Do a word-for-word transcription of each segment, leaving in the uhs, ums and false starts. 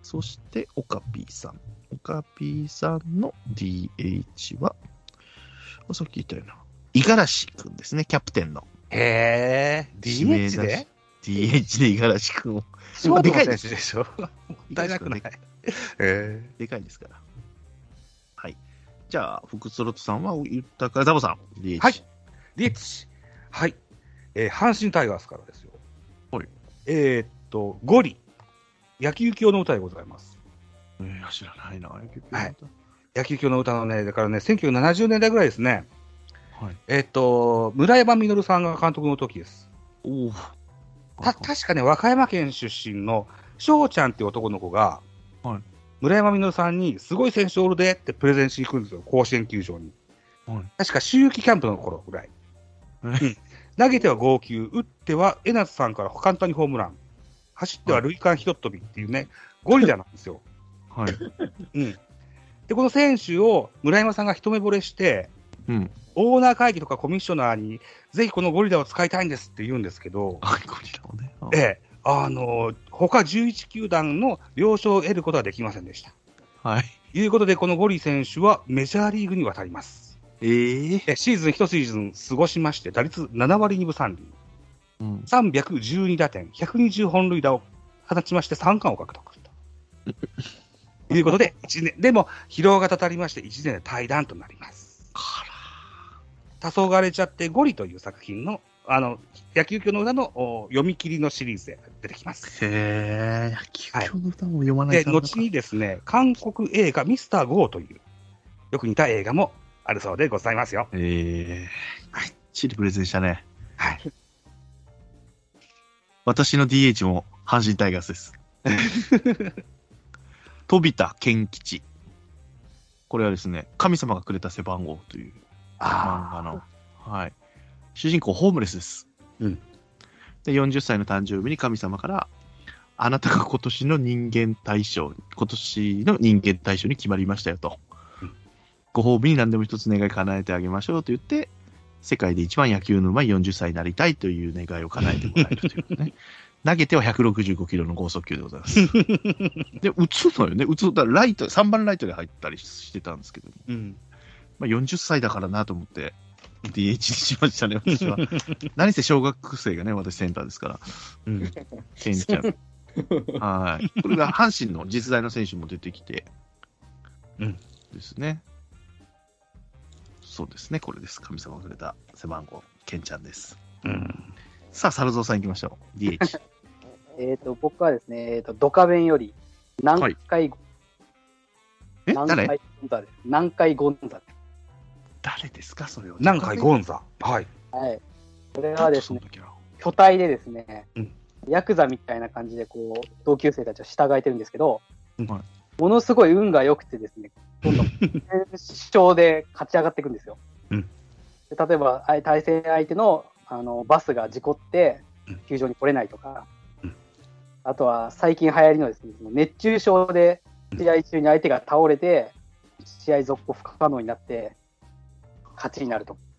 そして、オカピーさん。オカピーさんの ディーエイチ は、さっき言ったような、五十嵐くんですね、キャプテンの。 へー、ディーエイチ でディーエイチ で五十嵐くんを。 ショートの選手でしょ。もったいなくない。 へー。でかいですから。はい。じゃあ、フクストロットさんは言ったから、ザボさん、ディーエイチ。 はい。ディーエイチ。はい。えー、阪神タイガースからですよ。 はい。 えー、っと、ゴリ。野球教の歌でございます。 えー、知らないな、野球教の歌。はい。野球教の歌のね、だからね、せんきゅうひゃくななじゅうねんだいぐらいですね。 はい。 えー、っと、村山実さんが監督の時です。 おお。 た、確かね、和歌山県出身の翔ちゃんっていう男の子が、 はい。 村山実さんに、すごい選手おるでってプレゼンしに行くんですよ、甲子園球場に。 はい。 確か秋季キャンプの頃ぐらい。うん、投げては号泣、打っては江夏さんから簡単にホームラン、走っては塁間ひとっ飛びっていうね、ゴリラなんですよ。 はい。 うん。で、この選手を村山さんが一目惚れして、 うん。 オーナー会議とかコミッショナーに、ぜひこのゴリラを使いたいんですって言うんですけど、 あ、ゴリラをね。 ええ、あの、他じゅういちきゅうだんの了承を得ることはできませんでした。 はい。 ということで、このゴリ選手はメジャーリーグに渡ります。 えー、 えシーズンいちシーズン過ごしまして、打率ななわりにぶさんりう、うん、さんびゃくじゅうにだてん、ひゃくにじゅうほんるいだを放ちましてさんかんを獲得と。ということで、いちねん、でも疲労がたたりましていちねんで退団となります。黄昏れちゃってゴリという作品の、あの、野球教の歌の読み切りのシリーズで出てきます。 へー、野球教の歌も読まないと、はい、で、後にですね、韓国映画ミスターゴーという、よく似た映画もあるそうでございますよ。 えー、はい。チリプレゼンしたね。 はい。 私の ディーエイチ も阪神タイガースです。飛田健吉。これはですね、神様がくれた背番号という漫画の、はい。主人公ホームレスです。 うん。 で、よんじゅっさいの誕生日に神様から、あなたが今年の人間大賞、今年の人間大賞に決まりましたよと。うん、ご褒美に何でも一つ願い叶えてあげましょうと言って、世界で一番野球の上手いよんじゅっさいになりたいという願いを叶えてもらえるということね。投げてはひゃくろくじゅうごキロの剛速球でございます。で、打つのよね。打つだライト、さんばんライトで入ったりしてたんですけど、うん、まあ、よんじゅっさいだからなと思って、ディーエイチ にしましたね、私は。何せ小学生がね、私センターですから。うん。ケンちゃん。はい。これが阪神の実在の選手も出てきて、うん。ですね。そうですね、これです。神様がくれた背番号、ケンちゃんです。うん。さあ、猿蔵さん行きましょう。ディーエイチ。 えっと、僕はですね、えっ、ー、と、ドカベンより、南海、はい、 え誰南海ゴンザです。南海ゴンザです。 誰ですか、それは。 南海ゴンザ。はい。 はい。これはですね、巨体でですね、うん、ヤクザみたいな感じで、こう、同級生たちを従えてるんですけど、うん、ものすごい運が良くてですね、どんどん主張で勝ち上がっていくんですよ。うん、で例えば、対戦相手のあのバスが事故って球場に来れないとか、うん、あとは最近流行りのですね、熱中症で試合中に相手が倒れて試合続行不可能になって勝ちになると。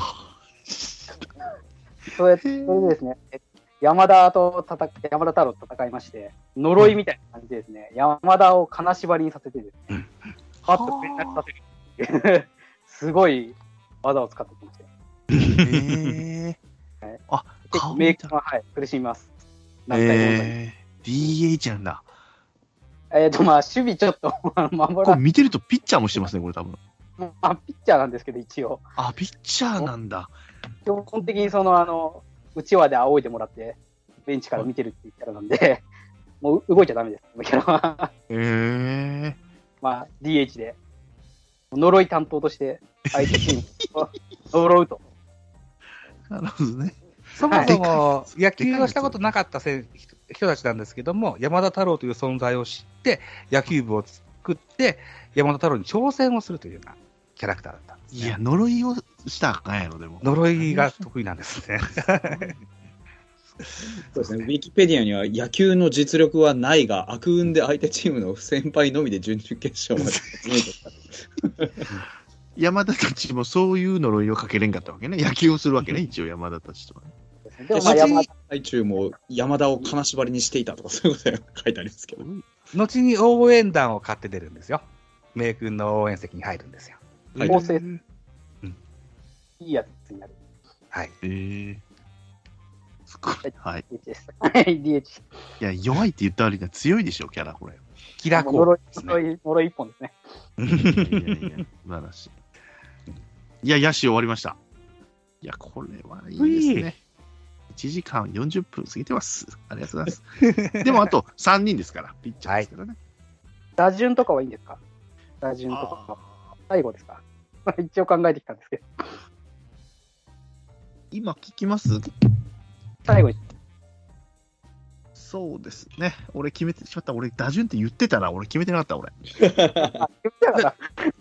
それそれでですね、山田と戦山田太郎と戦いまして、呪いみたいな感じでですね、うん、山田を金縛りにさせてですね、パッと連絡させるすごい技を使ってきました。へーはい、あ、 結構メーカーは、はい、苦しみます。 えー、ディーエイチ なんだ。 えっ、ー、と、まあ、守備ちょっと守らこれ見てるとピッチャーもしてますね、これ多分。 まあ、ピッチャーなんですけど、一応。 あ、ピッチャーなんだ。 基本的にその、あの、うちわで仰いでもらって、ベンチから見てるっていうキャラなんで、もう動いちゃダメです、このキャラは。 へえー。 まあ、ディーエイチ で、呪い担当として、相手チームを呪うと。 なるほどね。 そもそも野球をしたことなかった人たちなんですけども、山田太郎という存在を知って、野球部を作って、山田太郎に挑戦をするというようなキャラクターだったんですね。 いや、呪いをしたらあかんやろ、でも。 呪いが得意なんですね。 そうですね、ウィキペディアには野球の実力はないが、悪運で相手チームの不先輩のみで準々決勝まで進めてた。 山田たちもそういう呪いをかけれんかったわけね。野球をするわけね、一応山田たちとはね。 ですね。でもまあ山田最中も山田を金縛りにしていたとかそういうことが書いてありますけど。 後に応援団を買って出るんですよ。名君の応援席に入るんですよ。 はい、構成、うん、いいやつになる。 はい。 えー、すごい。はい。 ディーエイチ です。はい、ディーエイチ。 いや、弱いって言った割には強いでしょ、キャラ、これ。 キラコーですね。呪い、呪い一本ですね。 いやいやいや、素晴らしい。いや、野手終わりました。いや、これはいいですね。いちじかんよんじゅっぷん過ぎてます。ありがとうございます。でも、あとさんにんですから、ピッチャーですからね。はい、 打順とかはいいんですか？打順とか。最後ですか？一応考えてきたんですけど。 今聞きます？ 最後に。 そうですね。俺決めてしまった。俺、打順って言ってたら、俺決めてなかった、俺。あ、 言ってなかった。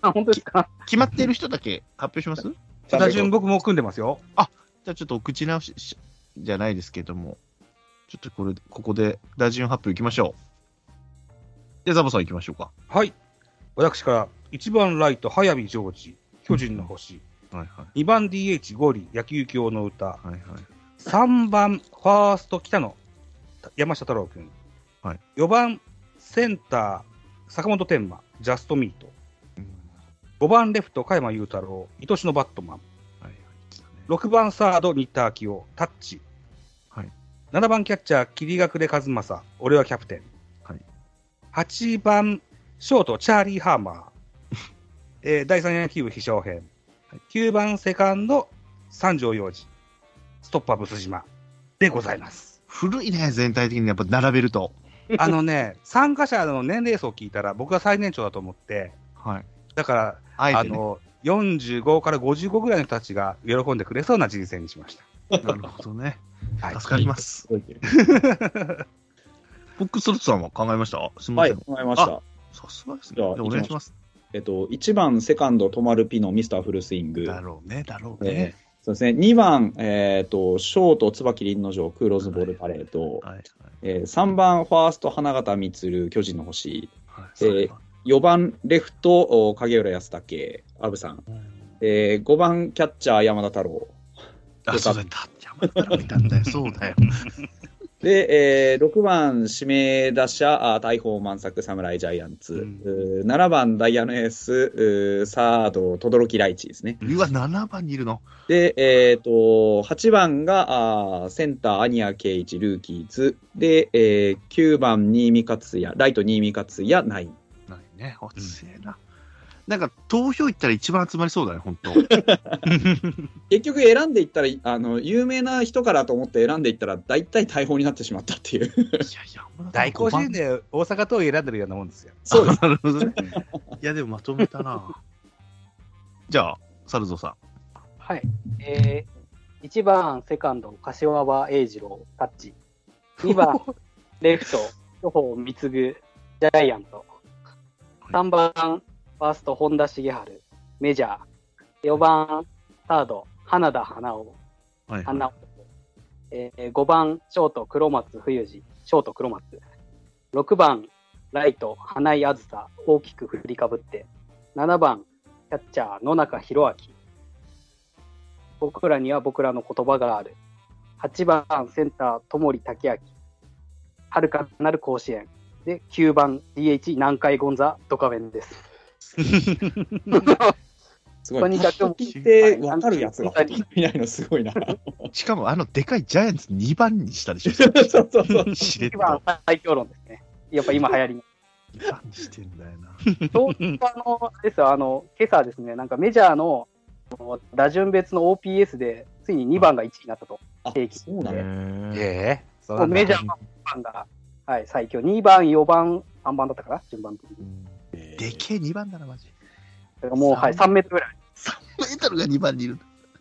本当ですか？ 決まってる人だけ発表します？ 打順僕も組んでますよ。 あ、じゃあちょっとお口直しじゃないですけども、ちょっとこれ、ここで打順発表いきましょう。じゃあザボさんいきましょうか。 はい。私からいちばんライト、早見ジョージ、巨人の星。はいはい、にばん ディーエイチ、ゴリ、野球狂の歌。はいはい、さんばん、ファースト、北野、山下太郎君。はい、よばん、センター、坂本天馬、ジャストミート。うん、ごばん、レフト、加山雄太郎、愛しのバットマン。はいはい、ろくばん、サード、新田明夫、タッチ。はい、ななばん、キャッチャー、桐隠和正、俺はキャプテン。はい、はちばん、ショート、チャーリー・ハーマー。えー、だいさん野球部、飛翔編。きゅうばん、セカンド、三条洋二。ストッパー、ブス島。でございます。 古いね、全体的にやっぱ並べると。 あのね、参加者の年齢層を聞いたら、僕が最年長だと思って、はい、だから、あえてね、あの、よんじゅうごからごじゅうごぐらいの人たちが喜んでくれそうな人生にしました。 なるほどね。はい、助かります。フォックストロットさんは考えました？すみません。 はい、考えました。 さすがですね。じゃあ、お願いします。 えっと、いちばん、セカンド、止まるピノ、ミスターフルスイング。 だろうね、だろうね。えーそうですね、にばん、えー、とショート、椿林之丞、クーローズボールパレード、はいはいはいえー、さんばん、ファースト、花形満、巨人の星、はいえー、よばん、レフト、影浦安武、アブさん、うんえー、ごばん、キャッチャー、山田太郎。 あ、そうだった、山田太郎いたんだよ、そうだよ。 で、えー、ろくばん、指名打者、大砲満作、侍ジャイアンツ。うん、ななばん、ダイヤのエース、サード、轟ライチですね。 うわ、ななばんにいるの。 で、えっ、ー、と、はちばんが、あセンター、アニア・ケイチ、ルーキーズ。で、えー、きゅうばん、新見勝也、ライト、新見勝也、ナイン。 ナインね、おつえな。うんなんか投票行ったら一番集まりそうだね、本当。 結局選んでいったら、あの、有名な人からと思って選んでいったら、大体大砲になってしまったっていう。いやいや、大甲子園で大阪桐蔭選んでるようなもんですよ。 そうです。 なるほどね。いや、でもまとめたな。じゃあ、サルゾさん。 はい。えー、いちばん、セカンド、柏場英二郎、タッチ。にばん、レフト、巨峰貢、ジャイアント。さんばん、ファースト、本田茂春、メジャー。よばん、サード、花田花尾。はいはい、花尾えー、ごばん、ショート、黒松冬二、ショート、黒松。ろくばん、ライト、花井あずさ、大きく振りかぶって。ななばん、キャッチャー、野中宏明。僕らには僕らの言葉がある。はちばん、センター、友利武明。遥かなる甲子園。で、きゅうばん、ディーエイチ、南海ゴンザ、ドカベンです。 すごい。聞いて分かるやつがいないのすごいな。 しかも、あのでかいジャイアンツにばんにしたでしょ。 そうそうそう。 いちばん最強論ですね。やっぱ今流行りの。 にばんにしてんだよな。 ちょうどあの、ですよ、あの、今朝ですね、なんかメジャーの打順別の オーピーエス で、ついににばんがいちいになったと。 定期そうなんだ。 ええ。メジャーのにばんが、はい、最強。にばん、よばん、さんばんだったかな、順番的に。 でけえにばんだな、マジ。 もう、はい、さんメートルぐらい。 さんメートルがにばんにいる。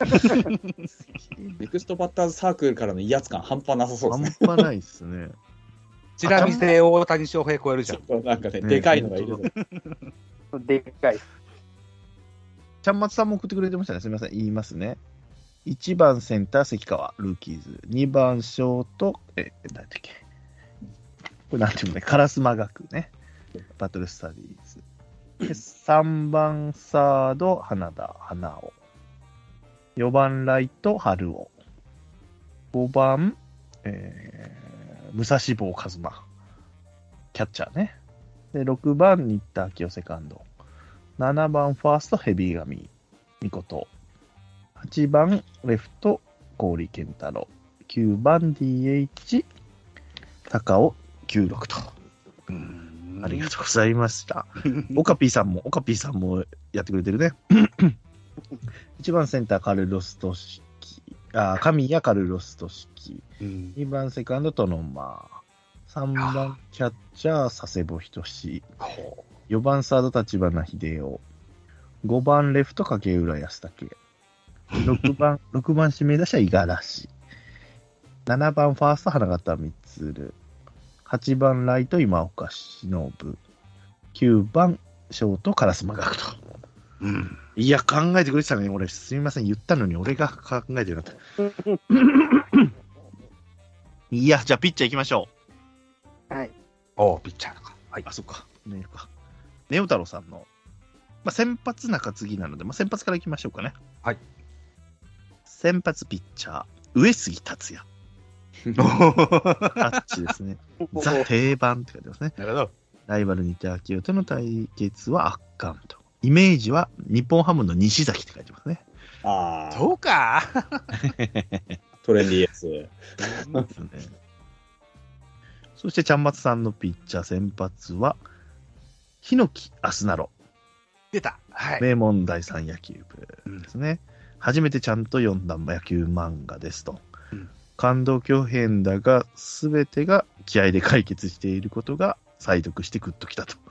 ネクストバッターズサークルからの威圧感半端なさそうですね。 半端ないっすね。 ちなみに大谷翔平超えるじゃん。 なんかね、でかいのがいる。 でかい。 ちゃんまつさんも送ってくれてましたね。すみません。言いますね。いちばんセンター、関川、ルーキーズ。にばんショート、え、何だっけ。これなんていうのね、烏丸学ね。バトルスタディーズ。でさんばんサード、花田、花尾。よばんライト、春尾。 ごばん、えー、武蔵坊一馬。キャッチャーね。で、ろくばん、新田明夫セカンド。ななばん、ファースト、ヘビーガミ、ミコト。はちばん、レフト、郡健太郎。きゅうばん、ディーエイチ、高尾きゅうろくと。うん、ありがとうございました。オカピーさんも、オカピーさんもやってくれてるね。いちばんセンター、カルロストシキ。あ、神谷カルロストシキ。うん、にばんセカンド、トノマー。さんばんキャッチャー、佐世保仁志。よばんサード、立花秀夫。ごばんレフト、影浦安武。ろくばん、ろくばん指名打者、五十嵐。ななばんファースト、花形満。はちばんライト、今岡忍。きゅうばんショート、烏丸学と。うん。いや、考えてくれてたのに、俺、すみません、言ったのに、俺が考えてなかった。いや、じゃあ、ピッチャー行きましょう。はい。 おピッチャーか。 はい。あ、そっか。ねか。ネオ太郎さんの、まあ、先発中継ぎなので、まあ、先発から行きましょうかね。 はい。 先発ピッチャー、上杉達也。タッチですね。ザ定番って書いてますね。 なるほど。 ライバル新田明夫との対決は圧巻と。イメージは日本ハムの西崎って書いてますね。 ああ。そうか。 トレンディーやつ。 そうですね。そして、ちゃんまつさんのピッチャー先発は、檜アスナロ。 出た。はい。 名門第三野球部ですね。うん、初めてちゃんと読んだ野球漫画ですと。うん、感動巨編だが、すべてが気合で解決していることが、再読してグッときたと。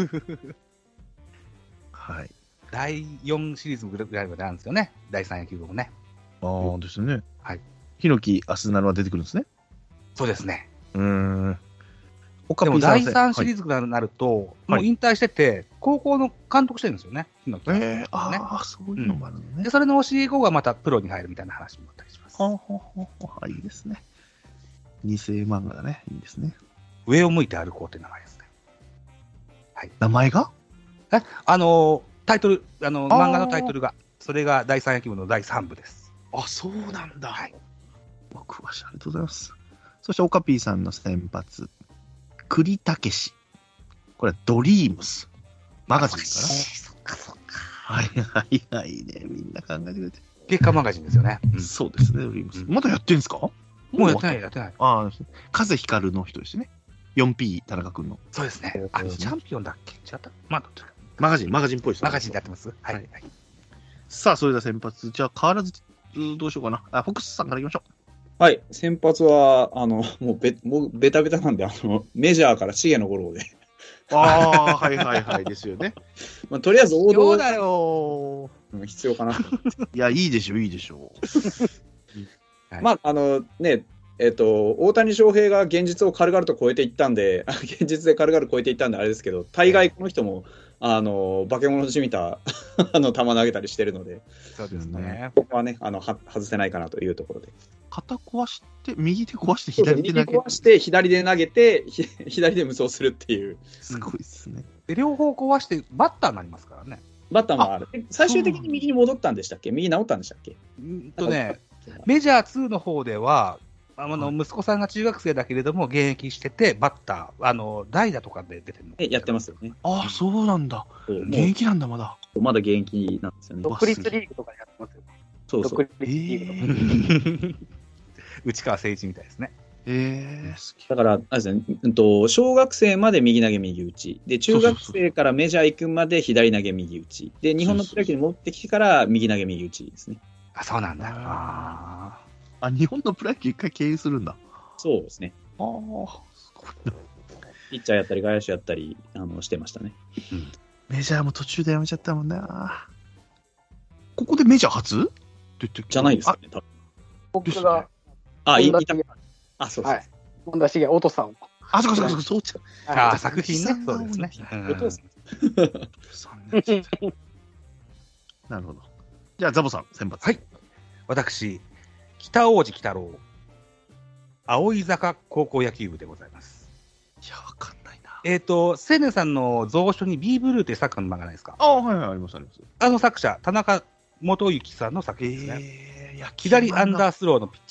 はい。 だいよんシリーズぐらいまであるんですよね。第三野球部もね。 ああですね。 はい。 檜アスナロは出てくるんですね。 そうですね。 うーん。 でもだいさんシリーズになると、はい、もう引退してて、高校の監督してるんですよね。檜アスナロね。 えー、ああ、そういうのもあるのね、 うん。で、それの教え子がまたプロに入るみたいな話もあったりします。 はははは、いいですね。二世漫画だね。いいですね。 上を向いて歩こうって名前ですね。 はい。名前がえあの、タイトル、あの、漫画のタイトルが、それが第三野球部のだいさん部です。 あ、そうなんだ。はい。詳しい。ありがとうございます。そして、オカピーさんの先発、栗武史。これはドリームス。マガジンかな。 そっかそっか。 はいはいはいね。みんな考えてくれて。 月刊マガジンですよね。 うん、そうですね、ドリームス。まだやってんすか？ もうやってない、やってない。 ああ、風光の人ですね。よんピー 田中君の。 そうですね。あ、チャンピオンだっけ？違った？まあ、 マガジン、マガジンっぽいですね。 マガジンでやってます。はい。はい、 さあ、それでは先発。じゃあ、変わらず、どうしようかな。あ、フォックスさんからいきましょう。 はい、先発は、あの、もうべ、もうベタベタなんで、あの、メジャーから重野五郎で。 ああ、はいはいはい、ですよね。 まあ、とりあえず王道。 そうだよー。必要かな。 いや、いいでしょ、いいでしょう。はい、まあ、あの、ね、えっと、大谷翔平が現実を軽々と超えていったんで、現実で軽々超えていったんであれですけど、大概この人も、あの、化け物じみた、あの、球投げたりしてるので、 そうですね。 ここはね、あの、は外せないかなというところで。 肩壊して、右手壊して左手投げて。 右手壊して、左で投げて、左で無双するっていう。 すごいですね。 で、両方壊して、バッターになりますからね。 バッターもある。最終的に右に戻ったんでしたっけ？右治ったんでしたっけ？ うんとね、メジャーツーの方では、あの息子さんが中学生だけれども現役してて、バッター、あの代打とかで出てるの。 え、やってますよね。 ああ、そうなんだ。現役なんだ、まだ。 まだ現役なんですよね。 独立リーグとかやってますよ。 そうそう。 独立リーグとか。 内川誠一みたいですね。 えー、だから、あれですね、うんと、小学生まで右投げ右打ち。で、中学生からメジャー行くまで左投げ右打ち。で、日本のプロ野球に戻ってきてから右投げ右打ちですね。 あ、そうなんだ。ああ、日本のプロ野球一回経由するんだ。 そうですね。 ああ、すごいな。 ピッチャーやったり、外野手やったり、あの、してましたね。 うん、メジャーも途中でやめちゃったもんな。ここでメジャー初じゃないですかね、多分。 僕が、 あ、いた。あ、そうです。はい。 本田茂、お父さん。 あ、そうかそうか、そうちゃう。 ああ、作品ね。そうですね。 お父さん。なるほど。じゃあ、ザボさん、選抜。 はい。私、北王子北郎、葵坂高校野球部でございます。 いや、わかんないな。 えっと、青年さんの蔵書に B ブルーっていう作家の漫画ないですか？ ああ、はいはい、ありますあります。 あの作者、田中元幸さんの作品ですね。 えー、いや左アンダースローのピッチャーです。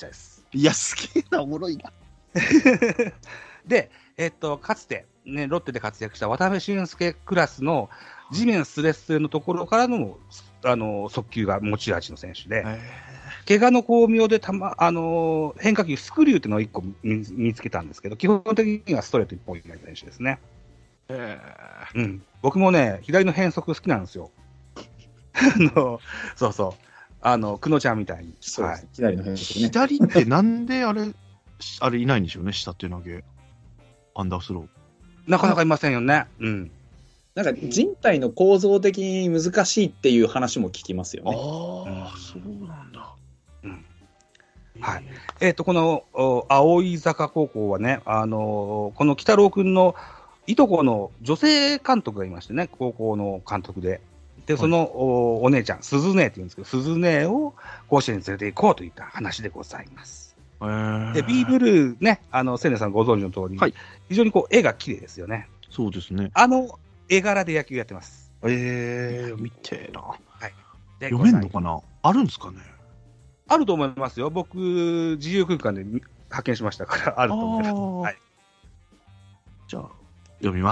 いや、すげえな、おもろいな。 で、えっと、かつて、ね、ロッテで活躍した渡辺俊介クラスの地面スレスレのところからの、あの、速球が持ち味の選手で、怪我の巧妙でたま、あの、変化球、スクリューっていうのをいっこ見見つけたんですけど、基本的にはストレート一本以外の選手ですね。 えーうん、僕もね、左の変則好きなんですよ。あの、そうそう。あの、久野ちゃんみたいに。 そうです、 はい、 左の変則ね。 左ってなんであれ、あれいないんでしょうね、下手投げ。アンダースロー。 なかなかいませんよね。うん。 なんか人体の構造的に難しいっていう話も聞きますよね。 ああ、うん、そうなんだ。 うん。はい。えっ、ー、と、この、葵坂高校はね、あのー、この北郎くんのいとこの女性監督がいましてね、高校の監督で。で、その、はい、お, お姉ちゃん、鈴姉って言うんですけど、鈴姉を甲子園に連れて行こうといった話でございます。で、ビーブルーね、あの、千年さんご存知の通り、はい、非常にこう、絵が綺麗ですよね。 そうですね。 あの、絵柄で野球やってます。 ええー、見てえな。はい。 で読めんのかな？あるんですかね？ あると思いますよ。僕、自由空間で発見しましたから、あると思います。はい。 じゃあ、読みます。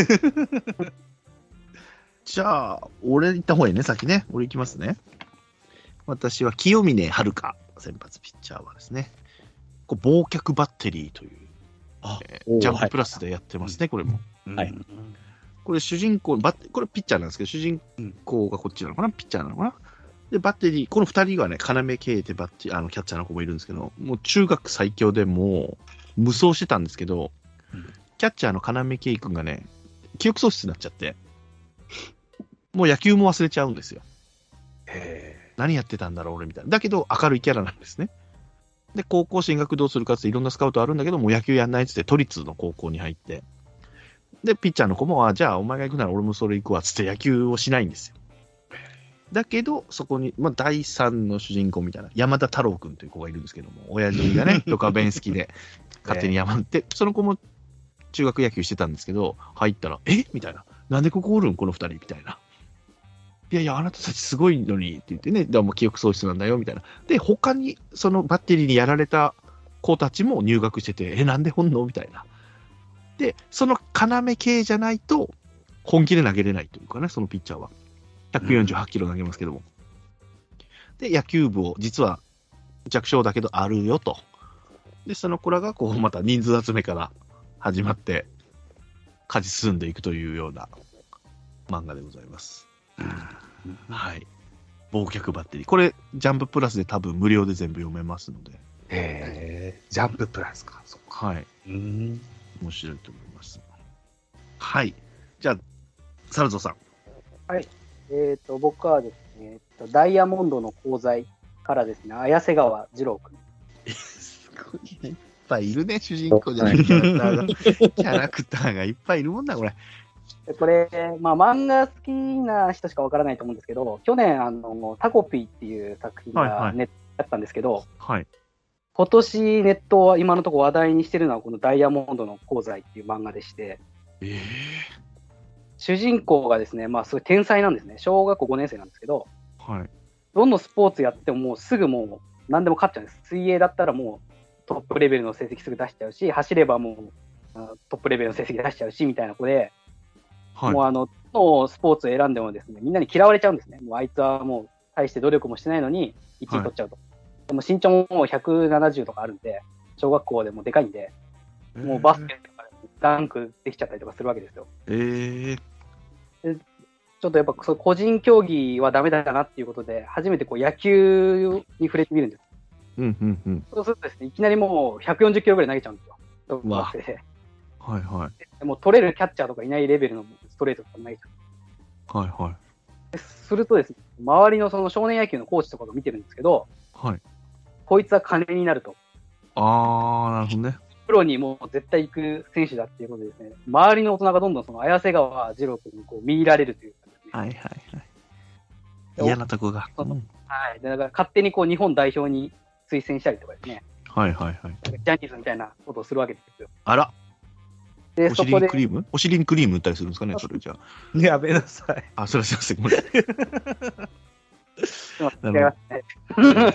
じゃあ、俺行った方がいいね、先ね。俺行きますね。私は清峰遥先発ピッチャーはですね、こう忘却バッテリーという、あえー、ジャンププラスでやってますね、はい、これも。 はい。 これ主人公バッ、これピッチャーなんですけど、主人公がこっちなのかな、ピッチャーなのかな。で、バッテリー、この二人がね、要系ってバッテあのキャッチャーの子もいるんですけど、もう中学最強でもう無双してたんですけど、うん、キャッチャーの要系君がね、記憶喪失になっちゃって、もう野球も忘れちゃうんですよ。へー。何やってたんだろう俺みたいな。だけど明るいキャラなんですね。で、高校進学どうするかっていろんなスカウトあるんだけど、もう野球やんないっつって都立の高校に入って、で、ピッチャーの子も、あ、じゃあお前が行くなら俺もそれ行くわっつって野球をしないんですよ。だけど、そこに、まあ、だいさんの主人公みたいな、山田太郎くんという子がいるんですけども、親父がね、ドカベン好きで、勝手に山って、その子も中学野球してたんですけど、入ったら、えみたいな。なんでここおるんこの二人みたいな。いやいや、あなたたちすごいのにって言ってね、でも記憶喪失なんだよみたいな。で、他にそのバッテリーにやられた子たちも入学してて、え、なんでほんのみたいな。で、その要系じゃないと本気で投げれないというかね、そのピッチャーは。ひゃくよんじゅうはちキロ投げますけども。うん、で、野球部を実は弱小だけどあるよと。で、その子らがこうまた人数集めから始まって、勝ち進んでいくというような漫画でございます。はい。忘却バッテリー。これ、ジャンププラスで多分無料で全部読めますので。 へえ、ジャンププラスか。そっか。 はい。うん。面白いと思います。はい。じゃあ、サルゾさん。 はい。えっ、ー、と、僕はですね、えーと、ダイヤモンドの功罪からですね、綾瀬川二郎君。 すごいね。いっぱいいるね、主人公じゃないキャラクターが。キャラクターがいっぱいいるもんだ、これ。 これ、まあ、漫画好きな人しかわからないと思うんですけど、去年、あの、タコピーっていう作品がネットだったんですけど、 はい、 今年ネットは今のところ話題にしてるのはこのダイヤモンドの功罪っていう漫画でして、 えー、 主人公がですね、まあ、すごい天才なんですね。小学校ごねん生なんですけど、 はい、 どんどんスポーツやってももうすぐもう何でも勝っちゃうんです。水泳だったらもうトップレベルの成績すぐ出しちゃうし、走ればもうトップレベルの成績出しちゃうしみたいな子で、はい、もうあの、のスポーツを選んでもですね、みんなに嫌われちゃうんですね。もうあいつはもう大して努力もしてないのにいちい取っちゃうと。はい、でも身長ももうひゃくななじゅうとかあるんで、小学校でもでかいんで、もうバスケとかダンクできちゃったりとかするわけですよ。 えー、 でちょっとやっぱそ個人競技はダメだなっていうことで、初めてこう野球に触れてみるんです。 うんうんうん。 そうするとですね、いきなりもうひゃくよんじゅっキロぐらい投げちゃうんですよ。小学生で。 はいはい。 もう取れるキャッチャーとかいないレベルのストレートとか投げちゃう。はいはい。 するとですね、周りのその少年野球のコーチとかが見てるんですけど、 はい。 こいつは金になると。 あー、なるほどね。 プロにもう絶対行く選手だっていうことでですね、周りの大人がどんどんその綾瀬川二郎君にこう見入られるというかですね。 はいはいはい。嫌なとこが。 うん、はい。だから勝手にこう日本代表に推薦したりとかですね。 はいはいはい。 ジャニーズみたいなことをするわけですよ。 あら。 でお尻にクリームお尻にクリーム打ったりするんですかね、それじゃあ。 やめなさい。 あ、それすいません、ごめん。 すいません。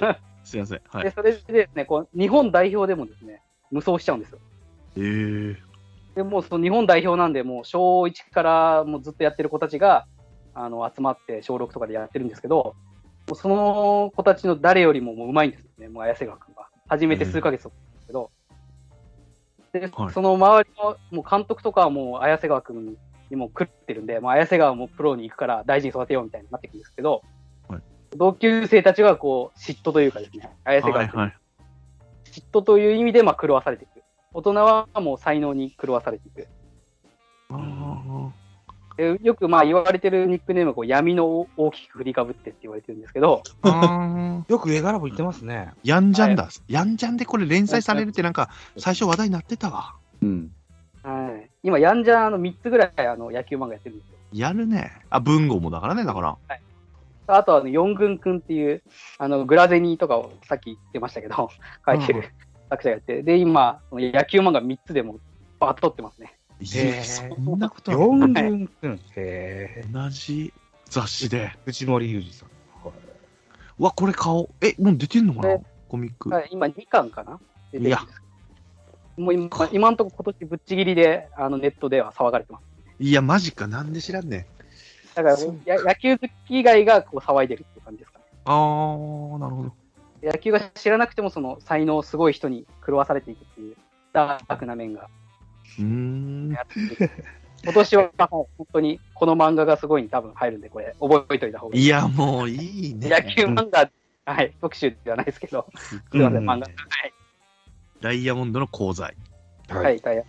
すいません。はい。 で、それでですね、こう、日本代表でもですね、無双しちゃうんですよ。 えー。 で、もうその日本代表なんで、もう小いちからもうずっとやってる子たちが、あの、集まって小ろくとかでやってるんですけど、もうその子たちの誰よりももう上手いんですよね、もう綾瀬川君は。初めて数ヶ月だったんですけど、で、はい、その周りのもう監督とかはもう綾瀬川君にも食ってるんで、もう綾瀬川もプロに行くから大事に育てようみたいになってくるんですけど、はい、同級生たちがこう嫉妬というかですね、綾瀬川君、はいはい、嫉妬という意味でまあ狂わされていく。大人はもう才能に狂わされていく。あでよくまあ言われてるニックネームはこう闇の大きく振りかぶってって言われてるんですけど、 あよく絵柄も言ってますね。 ヤンジャンだ、はい、ヤンジャンでこれ連載されるってなんか最初話題になってたわ。 うん。はい。今ヤンジャンあのみっつぐらいあの野球漫画やってるんですよ。 やるね。あ、文豪もだからね、だから。はい。 あとはあの四軍くんっていうあのグラゼニーとかをさっき言ってましたけど書いてる作者がやって、で今野球漫画みっつでもバッと撮ってますね。 へそんなことある。四軍くん。へ同じ雑誌で。 藤森裕二さん。 はい、わ、これ顔。え、もう出てんのかなコミック。 はい、今にかんかな。いや。もう 今, 今のところ今年ぶっちぎりであのネットでは騒がれてます。 いや、マジか。なんで知らんねん。 だからや野球好き以外がこう騒いでるっていう感じですかね。 あー、なるほど。 野球が知らなくてもその才能すごい人に狂わされていくっていうダークな面が。 うーん今年は本当にこの漫画がすごいに多分入るんで、これ覚えといた方がいい。 いや、もういいね。 野球漫画、はい、特集ではないですけど、すいません、漫画。はい。 ダイヤモンドの功罪。 はい、ダイヤ。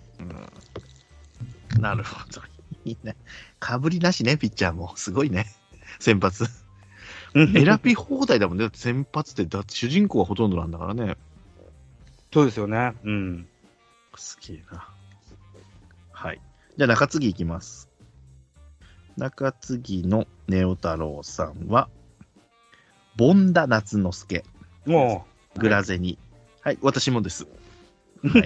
うん。なるほど。いいね。かぶりなしね、ピッチャーも。すごいね。先発。選び放題だもんね。だって先発って、だって主人公がほとんどなんだからね。 そうですよね。うん。 すげえな。はい。じゃあ中継ぎいきます。中継ぎのネオ太郎さんは、ボンダ夏之助。 もう。グラゼニ。はい、私もです。はい。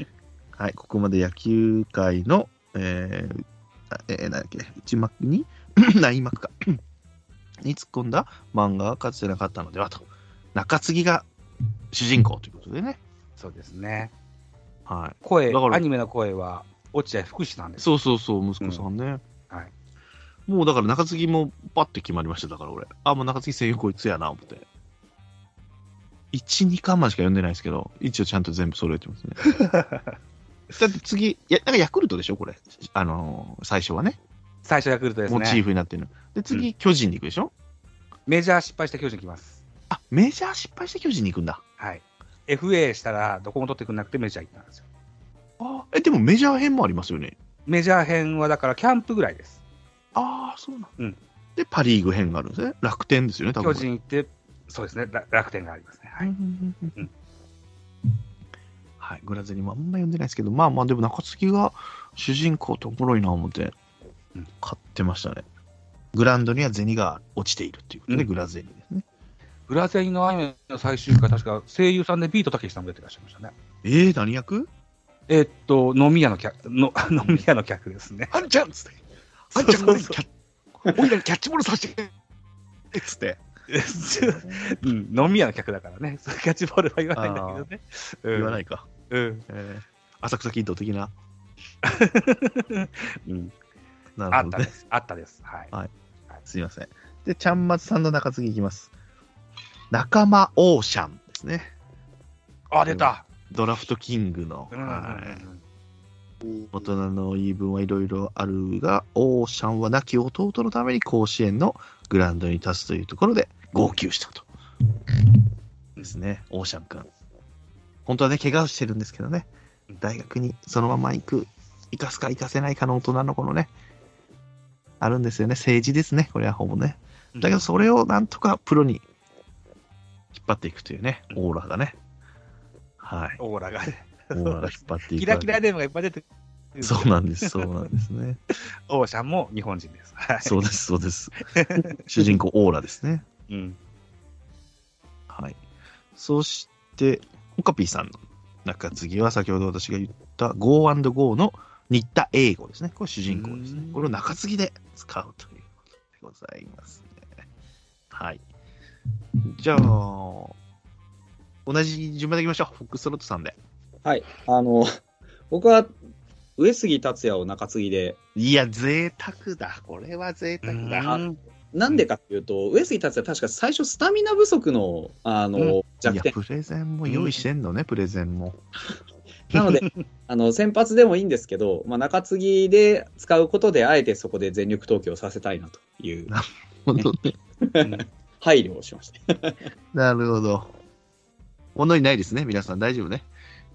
はい、ここまで野球界の、えー、えー、なんだっけ、内幕に内幕か。に突っ込んだ漫画がかつてなかったのではと。中継ぎが主人公ということでね。 そうですね。 はい。 声、アニメの声は落合福士なんです。 そうそうそう、息子さんね。 うん、はい。 もうだから中継ぎもパッて決まりました。だから俺。あ、もう中継ぎ専用こいつやな、思って。いち、にかんまでしか読んでないですけど、一応ちゃんと全部揃えてますね。だって次、や、なんかヤクルトでしょこれ。あのー、最初はね。 最初ヤクルトですね。 モチーフになってるの。で、次、うん、巨人に行くでしょメジャー失敗して巨人に行きます。 あ、メジャー失敗して巨人に行くんだ。 はい。エフエー したらどこも取ってくれなくてメジャー行ったんですよ。 あえ、でもメジャー編もありますよね。 メジャー編はだからキャンプぐらいです。 ああ、そうなんだ。 うん。 で、パリーグ編があるんですね。楽天ですよね、多分。 巨人行って、そうですね、楽天がありますね。はい。うんうんはい、グラゼニもあんま読んでないですけど、まあまあ、でも中継ぎが主人公とおもろいな思って、買ってましたね。グラウンドには銭が落ちているっていうことで、うん、グラゼニですね。 グラゼニのアニメの最終回、確か声優さんでビートたけしさんも出てらっしゃいましたね。 えー、何役えー、っと、飲み屋の客、の飲み屋の客ですね。 あんちゃんっつって。あんちゃんのおいらにキャッチボールさせてっつって。 うん、飲み屋の客だからね。キャッチボールは言わないんだけどね。 うん、言わないか。 うん。 えー、浅草キッド的な。 うん。 なるほどね。 あったです。あったです。はい。 はい。すいません。で、ちゃんまつさんの中継ぎいきます。仲間オーシャンですね。 あ、出た。 ドラフトキングの。うんはい、大人の言い分はいろいろあるが、オーシャンは亡き弟のために甲子園のグラウンドに立つというところで号泣したと。ですね、オーシャン君。本当はね、怪我をしてるんですけどね、大学にそのまま行く、行かすか行かせないかの大人の子のね、あるんですよね、政治ですね、これはほぼね。だけどそれをなんとかプロに引っ張っていくというね、オーラがね。はい。 オーラがね。 オーラが引っ張っていく。 キラキラ電話がいっぱい出てくる。そうなんです、そうなんですね。 オーシャンも日本人です。 そうです、そうです。主人公オーラですね。 うん。 はい。そして、オカピーさんの中継ぎは先ほど私が言った ゴーアンドゴー の新田英語ですね。これ主人公ですね。これを中継ぎで使うということでございますね。はい。じゃあ、 同じ順番でいきましょう。フォックストロットさんで。 はい。あの、僕は、上杉達也を中継ぎで。 いや、贅沢だ。これは贅沢だ。 なんでかっていうと、上杉達也確か最初スタミナ不足の、あの、うん、弱点。 いや、プレゼンも用意してんのね、うん、プレゼンも。 なので、あの、先発でもいいんですけど、まあ、中継ぎで使うことで、あえてそこで全力投球をさせたいなという。 なるほどね。 配慮をしました。 なるほど。物にないですね、皆さん。大丈夫ね。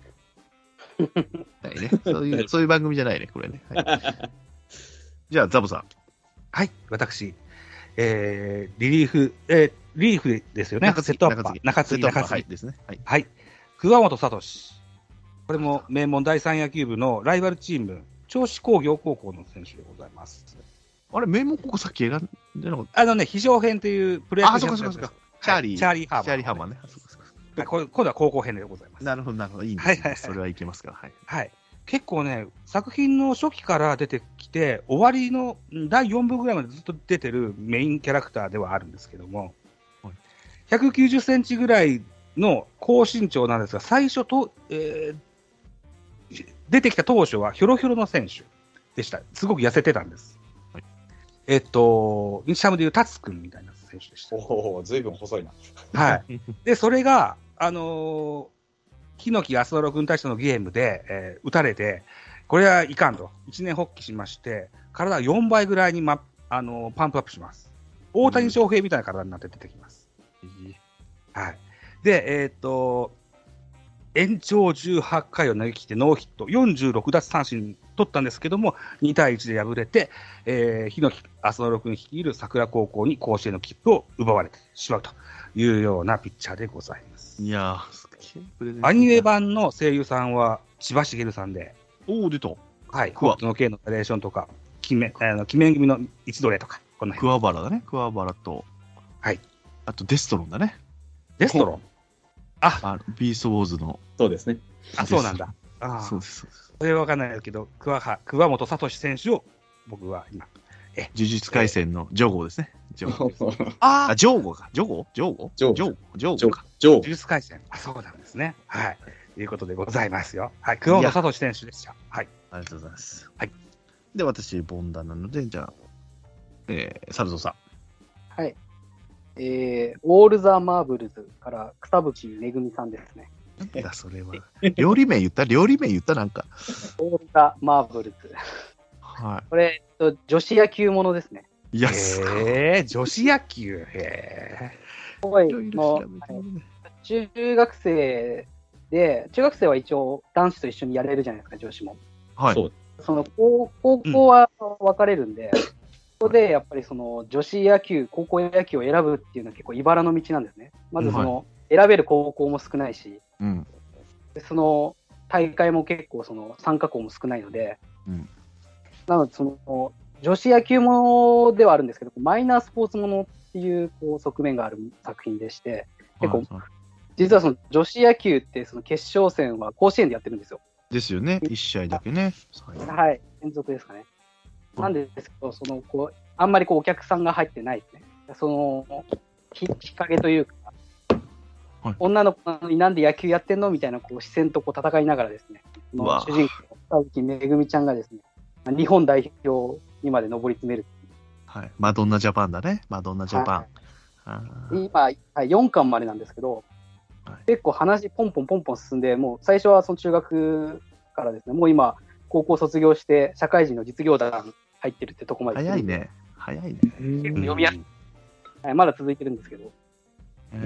ないね。そういう、そういう番組じゃないね、これね。はい、じゃあ、ザボさん。 はい、私。えー、リリーフ、えー、リリーフですよね。 中セットアッパー。中継ぎ、中継ぎ。 はい、ですね。はい。 はい。桑本聡。これも名門第三野球部のライバルチーム、銚子工業高校の選手でございます。 あれ、名門高校さっき選んでなかった？ あのね、非常編というプレーあ、そうかそうかそうか。チャーリー。 チャーリーハーマー。 チャーリーハーマーね。 はい、これ今度は高校編でございます。 なるほど、なるほど。いいんです、ね。はいはいはい。それはいけますから。はい。 はい。結構ね、作品の初期から出てきて、終わりのだいよんぶぐらいまでずっと出てるメインキャラクターではあるんですけども、はい、ひゃくきゅうじゅっセンチぐらいの高身長なんですが、最初と、えー、出てきた当初はヒョロヒョロの選手でした。すごく痩せてたんです。はい、えっと、インシャムでいうタツ君みたいな選手でした。 おお、ずいぶん細いな。 はい。で、それが、あのー、日野木安太郎君対してのゲームで、えー、打たれて、これはいかんと、一年発起しまして、体がよんばいぐらいに、まあのー、パンプアップします。大谷翔平みたいな体になって出てきます。うん、はい。で、えー、っと、延長じゅうはちかいを投げ切ってノーヒット、よんじゅうろくだつさんしん取ったんですけども、にたいいちで敗れて、えー、日野木安太郎君率いる桜高校に甲子園の切符を奪われてしまうというようなピッチャーでございます。 いやー、アニメ版の声優さんは千葉茂さんで、 おお、出た。 はい、北斗の拳のナレーションとか、鬼面、あの、鬼面組の一度例とか、こんな桑原だね、桑原と、 はい。 あとデストロンだね。 デストロンああ、ビーストウォーズの。 そうですね。 あ、そうなんだ。あそうです、そうです。 それはわかんないけど、桑原、桑本聡選手を、僕は今、 え、呪術廻戦のジョゴですね。ジョゴ。 ああ、ジョゴか。ジョゴジョゴジョゴジョゴジョゴか。 ジョゴ。 呪術廻戦。あ、そうなんですね。はい。ということでございますよ。はい。桑本聡選手でした。はい。 ありがとうございます。 はい。 で、私、ボンダなので、じゃあ、えー、サルゾさん。 はい。えー、オール・ザ・マーブルズから草吹めぐみさんですね。 なんだ、それは。料理名言った料理名言ったなんか。 オール・ザ・マーブルズ。 はい。 これ、女子野球ものですね。 いや、 へー、女子野球。へー。すごいの、中学生で、中学生は一応男子と一緒にやれるじゃないですか、女子も。 はい。 そうその高校は分かれるんで、うん、そこでやっぱりその女子野球、高校野球を選ぶっていうのは結構茨の道なんですね。まずその、うん、選べる高校も少ないし、 うん、 でその大会も結構その参加校も少ないので、うん、なのでその女子野球ものではあるんですけど、マイナースポーツものっていうこう側面がある作品でして、結構、はいはい、実はその女子野球ってその決勝戦は甲子園でやってるんですよ。 ですよね、いち試合だけね。 はい、連続ですかね。なんですけど、そのこうあんまりこうお客さんが入ってないですね。そのきっかけというか、はい、女の子になんで野球やってんのみたいなこう視線とこう戦いながらですね、の主人公、田吹めぐみちゃんがですね、日本代表にまで上り詰める。 はい、マドンナジャパンだね、マドンナジャパン。 はい、今、はい、よんかんまでなんですけど、はい、結構話ポンポンポンポン進んで、もう最初はその中学からですね、もう今、高校卒業して社会人の実業団入ってるってとこまで。 早いね、早いね。 結構読みやすい。はい、まだ続いてるんですけど、 うん、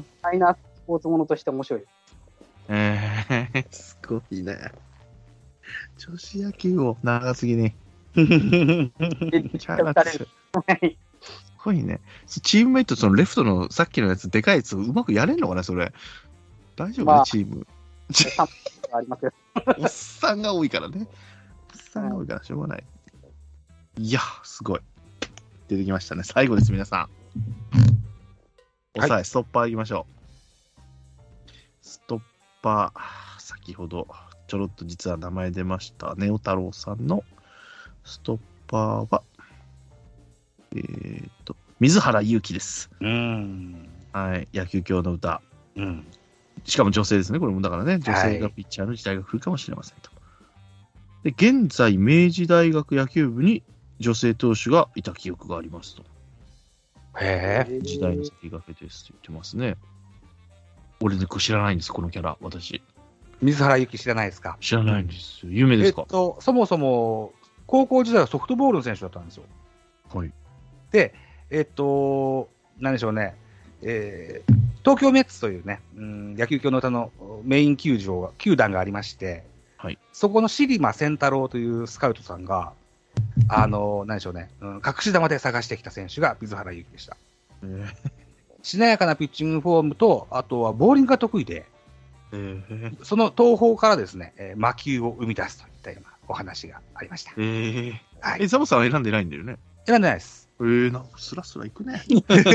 チャイナスポーツものとして面白いです。 えー、すごいね。女子野球を長すぎに。 めっちゃ打たれる。 すごいね。チームメイト、そのレフトのさっきのやつ、でかいやつ、うまくやれんのかな、それ。大丈夫、まあ、チーム。 ありますよ。 おっさんが多いからね。おっさんが多いからしょうがない。いや、すごい。出てきましたね。最後です、皆さん。抑え、はい、ストッパーいきましょう。ストッパー、先ほど、ちょろっと実は名前出ました、ネオ太郎さんのストッパーは、えー、っと、水原勇気です。 うん。 はい、野球教の歌。 うん。 しかも女性ですね、これもだからね、女性がピッチャーの時代が来るかもしれませんと。はい、で、現在、明治大学野球部に女性投手がいた記憶がありますと。 へえ。 時代の先駆けですって言ってますね。俺ね、知らないんです、このキャラ、私。 水原由紀知らないですか？ 知らないんです。有名ですか？ えっと、そもそも、高校時代はソフトボールの選手だったんですよ。 はい。 で、えっと、なんでしょうね、えー、東京メッツというね、うん、野球教の歌のメイン球場が、球団がありまして、 はい、 そこの尻間仙太郎というスカウトさんが、あの、なんでしょうね、うん、隠し球で探してきた選手が水原由紀でした。えー、しなやかなピッチングフォームと、あとはボーリングが得意で、えー、その東方からですね、えー、魔球を生み出すといったようなお話がありました。 えー、はい、え、ザボさんは選んでないんだよね？ 選んでないです。 えー、なんかスラスラいくね。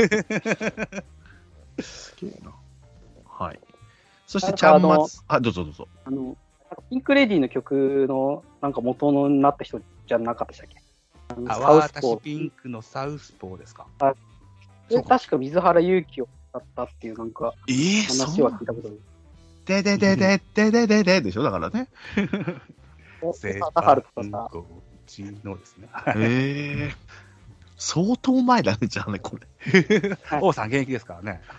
すげえな。はい。そして、ちゃんまつ、あ、どうぞどうぞ。 あの、ピンクレディーの曲のなんか元のなった人じゃなかったでしたっけ？ あ、私ピンクのサウスポーですか。 あ、確か水原勇気を歌ったっていうなんか話は聞いたことある。 でででででででででしょだからね。 セーパーコチのですね。 へえ。相当前だね、じゃあね、これ。 王さん現役ですからね。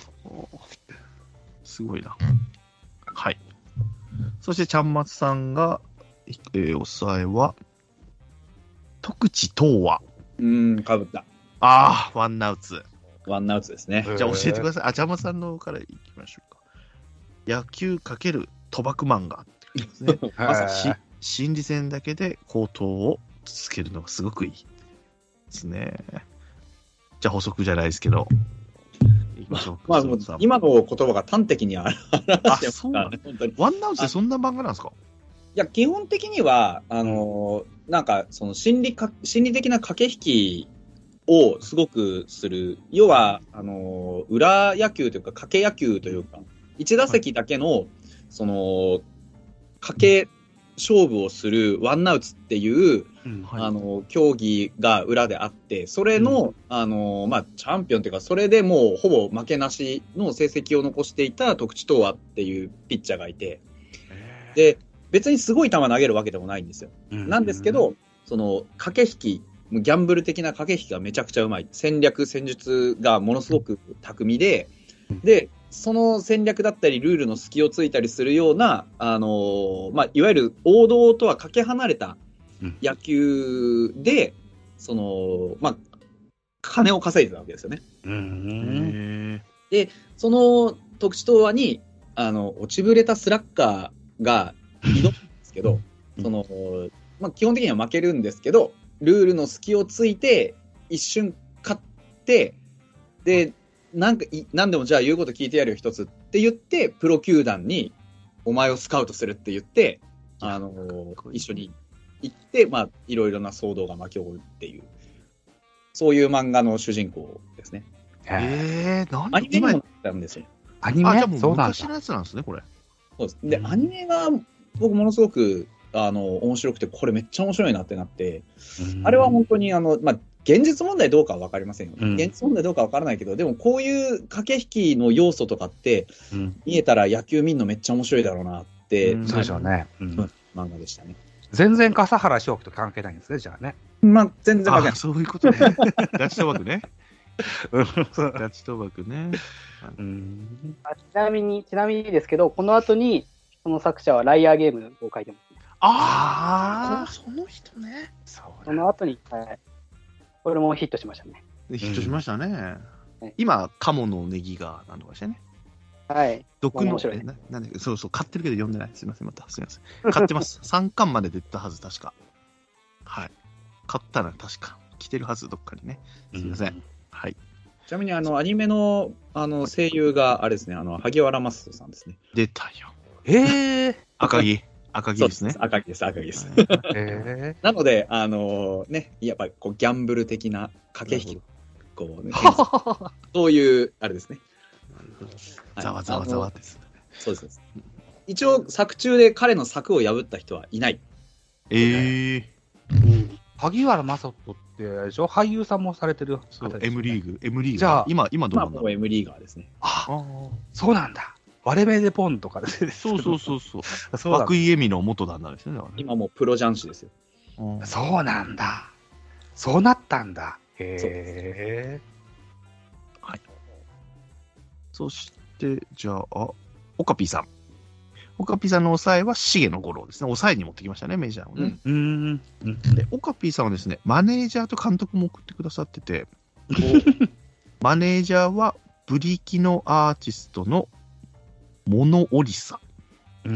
すごいな。はい。そして、ちゃんまつさんが、えー、おさえは、徳地東和。 うーん、かぶった。 ああ、ワンナウツ。 ワンナウツですね。 じゃあ教えてください。あ、ちゃんまつさんのからいきましょうか。野球×賭博漫画ってですね。まさし心理戦だけで高騰を続けるのがすごくいいですね。じゃあ補足じゃないですけど。いきましょう。 まあ、もう今の言葉が端的に表してますからね、本当に。 ワンナウツってそんな漫画なんですか？ いや、基本的には、あのー、なんか、その心理か、心理的な駆け引きをすごくする。要は、あのー、裏野球というか、賭け野球というか、一打席だけの、はい、その、賭け勝負をするワンナウツっていう、うんはい、あの、競技が裏であって、それの、うん、あの、まあ、チャンピオンというか、それでもうほぼ負けなしの成績を残していた徳地東和っていうピッチャーがいて、で、別にすごい球投げるわけでもないんですよ。うん、なんですけど、その、駆け引き、ギャンブル的な駆け引きがめちゃくちゃうまい。戦略、戦術がものすごく巧みで、で、その戦略だったり、ルールの隙をついたりするような、あのー、まあ、いわゆる王道とはかけ離れた野球で、うん、その、まあ、金を稼いでたわけですよね。うん、で、その徳地東和に、あの、落ちぶれたスラッガーが挑むんですけど、その、まあ、基本的には負けるんですけど、ルールの隙をついて、一瞬勝って、で、なんかい、なんでもじゃあ言うこと聞いてやるよ一つって言って、プロ球団にお前をスカウトするって言って、あのー、一緒に行って、まあ、いろいろな騒動が巻き起こるっていう、そういう漫画の主人公ですね。 えー、なんでアニメにもなったんですよ。 アニメあ、じゃあもう昔のやつなんですね、これ。 そうです。で、アニメが僕ものすごく、あの、面白くて、これめっちゃ面白いなってなって、あれは本当に、あの、まあ、現実問題どうかは分かりませんよ、うん。現実問題どうか分からないけど、でもこういう駆け引きの要素とかって、うん、見えたら野球見るのめっちゃ面白いだろうなって、 うん、そうでしょうね、うん。 漫画でしたね。 全然笠原翔輝と関係ないんですね、じゃあね。 まあ、全然関係ない。 そういうことね。ガチ賭博ね。ガチ賭博ね。 うん、あちなみに、ちなみにですけど、この後に、その作者はライアーゲームを書いてます。 ああ、その人ね。 その後に、はい。これもヒットしましたね。 ヒットしましたね。うん、今、鴨のネギがなんとかしてね。 はい。 毒の、ね、ななんでそうそう、買ってるけど読んでない。すみません、また。すみません。買ってます。さんかんまで出たはず、確か。はい。買ったら確か。来てるはず、どっかにね。すみません。うん、はい。 ちなみに、あの、アニメの、あの、声優が、あれですね、あの、萩原マスさんですね。 出たよ。 えー、 赤木。赤木ですね。 赤木です、赤木です。えー、なので、あのー、ね、やっぱこうギャンブル的な駆け引き、こうね、そういう、あれですね。 ざわざわざわです。 そうです。一応、作中で彼の策を破った人はいない。 えー。 うん、萩原正人って、でしょ俳優さんもされてる方です、ね。 エムリーグ、エムリーガー。じゃあ、今、今どうなんだろう。 まあ、エムリーガーですね。 ああ、そうなんだ。 割れ目でポンとかで、 そうそうそうそう。そう涌井絵美の元旦那ですよね。 今もうプロ雀士ですよ。 うん、そうなんだ。そうなったんだ。へえ。 はい。そして、じゃあ、オカピーさん。オカピーさんの抑えは重野五郎ですね。抑えに持ってきましたね、メジャーをね。うん。うん、で、オカピーさんはですね、マネージャーと監督も送ってくださってて、マネージャーはブリキのアーティストのモノオリサ。うん。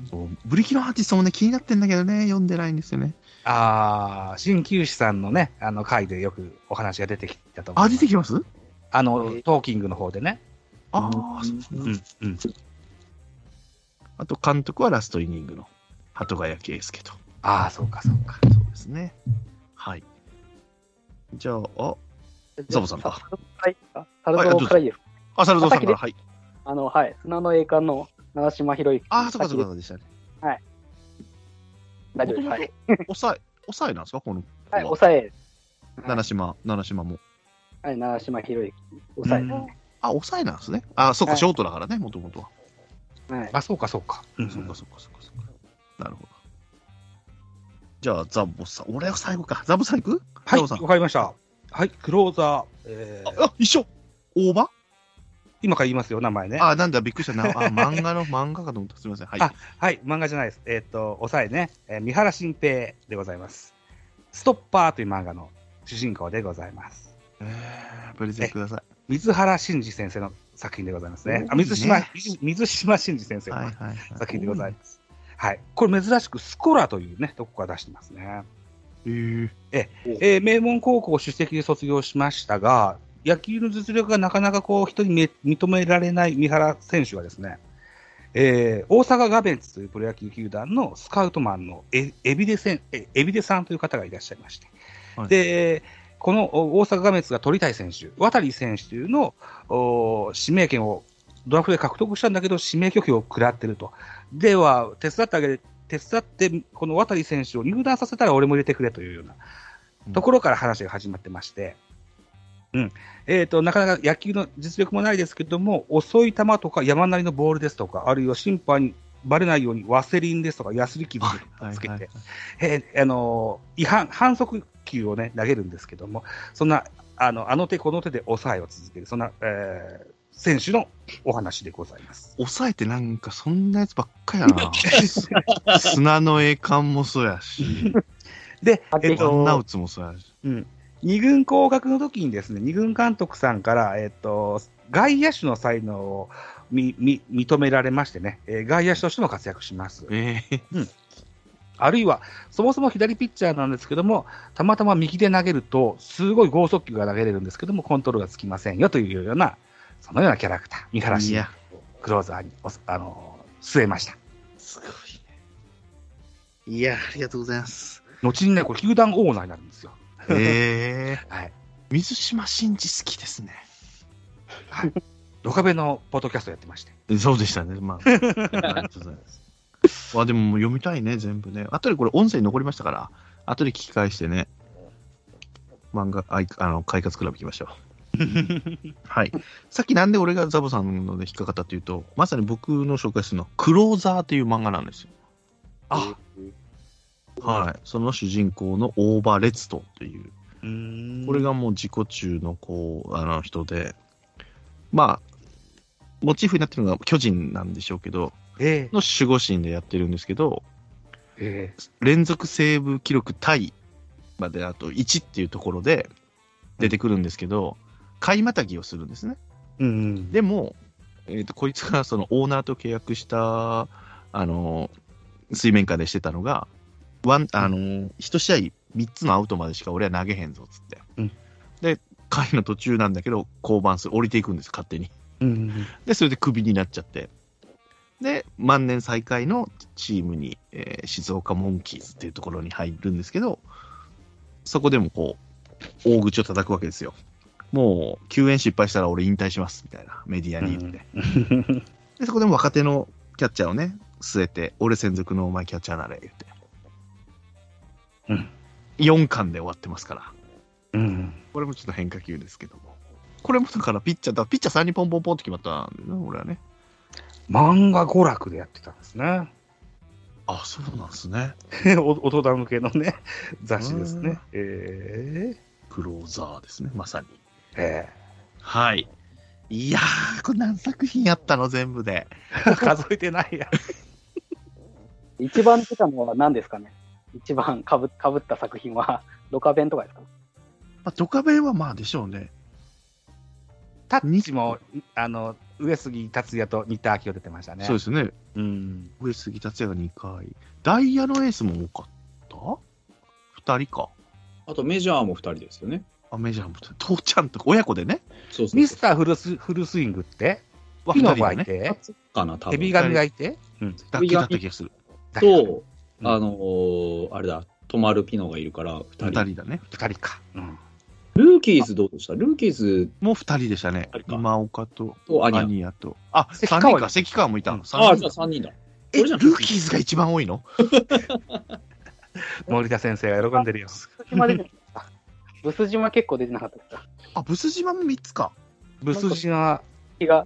ブリキのアーティストもね、気になってんだけどね、読んでないんですよね。 ああ、鍼灸師さんのね、あの回でよくお話が出てきたと思う。 あ、出てきます？ あの、トーキングの方でね。 ああ、そうですね。うん。うん。あと、監督はラストイニングの鳩ヶ谷圭介と。 ああ、そうか、そうか。 そうですね。はい。じゃあ、ザボさんか。 はい。サルゾーからいいですか？ あ、サルゾーさんから、はい。 あの、はい。砂の栄冠の長島博之。 ああ、そうか、そうか、でしたね。 はい。大丈夫です。はい。 抑え、抑えなんですか、この。 はい、抑え。 七島、七島も。 はい、長島博之。抑えですね。 あ、抑えなんですね。あ、そうか、ショートだからね、もともとは。 はい、あ、そうか、そうか。 うん、そうか、そうか、そうか、そうか。なるほど。じゃあ、ザボさん。俺は最後か。ザボさん行く？ はい、わかりました。はい、クローザー。 えー、あ、一緒。大場？ 今から言いますよ、名前ね。 あ、なんだ、びっくりしたな。あ、漫画の、漫画かと思った。すみません。はい。 あ、はい、漫画じゃないです。えー、っと、抑えね、えー、三原新平でございます。ストッパーという漫画の主人公でございます。 えー、プレゼンください。 水原真司先生の作品でございますね。あ、水島、水島真司先生の作品でございます。はい、はい。これ珍しくスコラというね、とこから出してますね。 えー、 え、えー、名門高校を首席で卒業しましたが、野球の実力がなかなかこう人に認められない三原選手はですね、えー、大阪ガベンツというプロ野球球団のスカウトマンのエビデセン、エビデさんという方がいらっしゃいまして、はい、で、この大阪ガベンツが取りたい選手、渡選手というのを指名権をドラフトで獲得したんだけど、指名拒否を食らってると。では、手伝ってあげる、手伝って、この渡選手を入団させたら俺も入れてくれというようなところから話が始まってまして、うん。えっと、なかなか野球の実力もないですけども、遅い球とか山なりのボールですとか、あるいは審判にバレないようにワセリンですとか、ヤスリ傷をつけて、はいはいはい、えー、あのー、違反、反則球をね、投げるんですけども、そんな、あの、あの手この手で抑えを続ける、そんな、えー、選手のお話でございます。 抑えてなんかそんなやつばっかやな。砂の栄冠もそうやし。 で、えっと、 ワンアウトもそうやし。 うん。二軍降格の時にですね、二軍監督さんから、えっと、外野手の才能をみみ認められましてね、えー、外野手としても活躍します。 えーうん、あるいは、そもそも左ピッチャーなんですけども、たまたま右で投げると、すごい剛速球が投げれるんですけども、コントロールがつきませんよというような、そのようなキャラクター、三原氏クローザーにあの据えました。 すごいね。いや、ありがとうございます。 後にね、これ、球団オーナーになるんですよ。 へえー。 はい。 水島真司好きですね。 はい。ドカベのポッドキャストやってまして。 そうでしたね。まあ。ありがとうございます。あ、でも読みたいね、全部ね。後でこれ音声残りましたから、後で聞き返してね、漫画、ああの、快活クラブ行きましょう。はい。さっきなんで俺がザボさんので引っかかったというと、まさに僕の紹介するのは、クローザーという漫画なんですよ。 あ、 はい。その主人公の大場烈人という。うーん、これがもう自己中のこう、あの人で、まあ、モチーフになってるのが巨人なんでしょうけど、 えー、 の守護神でやってるんですけど、 えー、 連続セーブ記録タイまであといちっていうところで出てくるんですけど、買いまたぎをするんですね。 うんうん、 でも、えーと、こいつがそのオーナーと契約したあの水面下でしてたのが、ワンあのー、いち試合みっつのアウトまでしか俺は投げへんぞっつって、うん、で回の途中なんだけど降板する降りていくんです勝手に、 うんうん、 でそれでクビになっちゃって、で万年最下位のチームに、えー、静岡モンキーズっていうところに入るんですけど、そこでもこう大口を叩くわけですよ。もう救援失敗したら俺引退しますみたいなメディアに言って、うん、でそこでも若手のキャッチャーをね据えて、俺専属のお前キャッチャーなれ言って、うん、よんかんで終わってますから、うん、これもちょっと変化球ですけども、これもだからピッチャーだピッチャーさんにポンポンポンって決まったんだよね、俺はね。 漫画娯楽でやってたんですね。 あ、そうなんですね。 大人向けのね、雑誌ですね。えー、クローザーですね、まさに。 えー、 はい。いやー、これ何作品やったの全部で。 数えてないや。 一番出たのは何ですかね。一番かぶ、かぶった作品は、ドカベンとかですか？ まあ、ドカベンはまあでしょうね。 タッチも、あの、上杉達也と新田明夫出てましたね。 そうですね。 うん。 上杉達也がにかい。ダイヤのエースも多かったふたりか。 あとメジャーもふたりですよね。 あ、メジャーもふたり。父ちゃんと親子でね。 そうそうそう。ミスターフルスフルスイングってピノがいて、 かな、多分。 ヘビガミがいて、 うん、だけだった気がする。 と、あのー、あれだ、止まるピノがいるからふたり。 ふたりだね。 ふたりか。うん。 ルーキーズどうでした？ルーキーズもうふたりでしたね。今岡と、 とアニア。 アニアと。あ、さんにんか。関川もいた。うん、 ああ、じゃあさんにんだ。 え、ルーキーズが一番多いの？ 森田先生が喜んでるよ。 ブス島結構出てなかったですか？ あ、ブス島もみっつか。 ブス島が。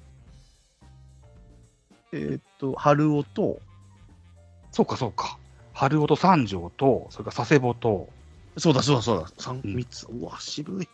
えー、っと、春尾と、 そうかそうか。春尾と三条と、それから佐世保と、 そうだそうだそうだ。三、うん、三つ。うわ、渋い。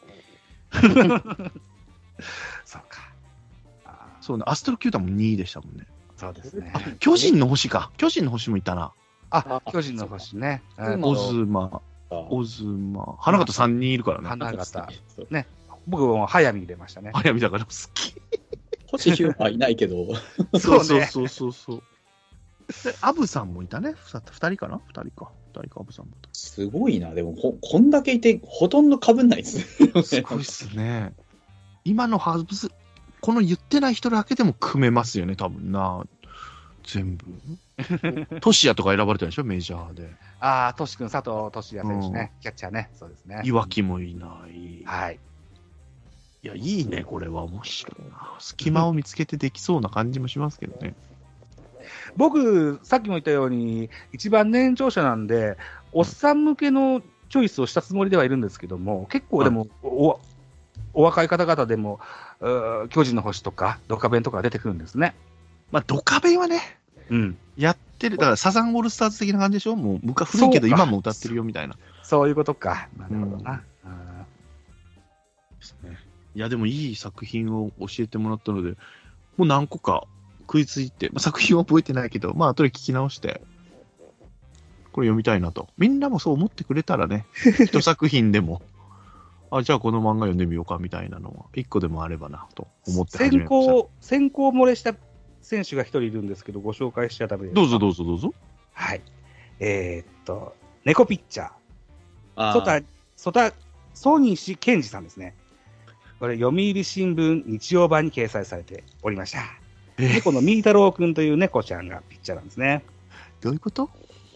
そうか。 そうね。アストロキュータもにいでしたもんね。 そうですね。 あ、巨人の星か。巨人の星もいたな。 あ、巨人の星ね。 オズマ、オズマ。花形さんにんいるからね。 花形。ね。僕も早見入れましたね。 早見だから好き。 星ヒューマーいないけど。 そうそうそうそうそう。で、アブさんもいたね。ふたりかな ?ふたりか。ふたりか、アブさんもいた。 すごいな。でもこ、こんだけいて、ほとんど被んないですね。 すごいっすね。今のハブス、この言ってない人だけでも組めますよね、多分な。全部。トシヤとか選ばれてるでしょ、メジャーで。 ああ、トシ君、佐藤トシヤ選手ね、うん。キャッチャーね。そうですね。 岩木もいない。 はい。 いや、いいね、これは面白いな。隙間を見つけてできそうな感じもしますけどね。 僕、さっきも言ったように、一番年長者なんで、おっさん向けのチョイスをしたつもりではいるんですけども、結構でも、はい、お, お若い方々でも、巨人の星とか、ドカベンとか出てくるんですね。 まあ、ドカベンはね、 うん、 やってる、だからサザンオールスターズ的な感じでしょ、もう昔古いけど今も歌ってるよみたいな。 そういうことか。なるほどな。うん、 ですね。いや、でもいい作品を教えてもらったので、もう何個か食いついて、まあ、作品は覚えてないけど、まあ後で聞き直して、これ読みたいなと。みんなもそう思ってくれたらね、一作品でも、あ、じゃあこの漫画読んでみようかみたいなのは、一個でもあればなと思って始めました。先行、先行漏れした選手が一人いるんですけど、ご紹介しちゃダメですか？ どうぞどうぞどうぞ。 はい。えー、っと、猫ピッチャー。ソタ、ソタ、ソニシケンジさんですね。これ、読売新聞日曜版に掲載されておりました。猫のミータロウ君という猫ちゃんがピッチャーなんですね。 どういうこと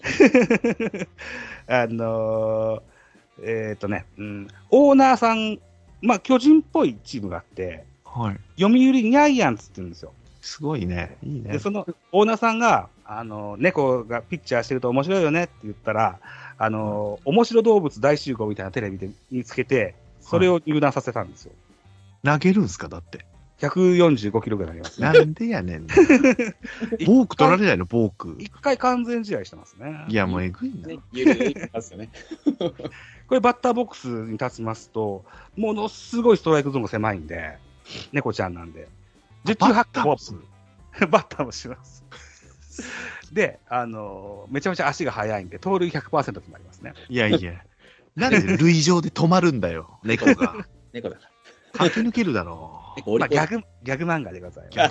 あのー、えー、っとね、うん、オーナーさん、まあ、巨人っぽいチームがあって、 はい、 読売ニャイアンツって言うんですよ。 すごいね。いいね。 で、そのオーナーさんが、あの、猫がピッチャーしてると面白いよねって言ったら、あの、面白動物大集合みたいなテレビで見つけて、それを入団させたんですよ。 はい、投げるんすかだって。 ひゃくよんじゅうごキロぐらいありますね。 なんでやねん。ボーク取られないの、ボーク。 一回完全試合してますね。 いや、もうえぐいな。 ゆるいますよね。 これバッターボックスに立ちますと、ものすごいストライクゾーンが狭いんで、猫ちゃんなんで。じゅっきゅうはっこバッターもします。で、あのー、めちゃめちゃ足が速いんで、盗塁 ひゃくパーセント 決まりますね。 いやいや。なんで塁上で止まるんだよ、猫が。 猫だから。 駆け抜けるだろう。まあ、ギャグ、ギャグ漫画でございます。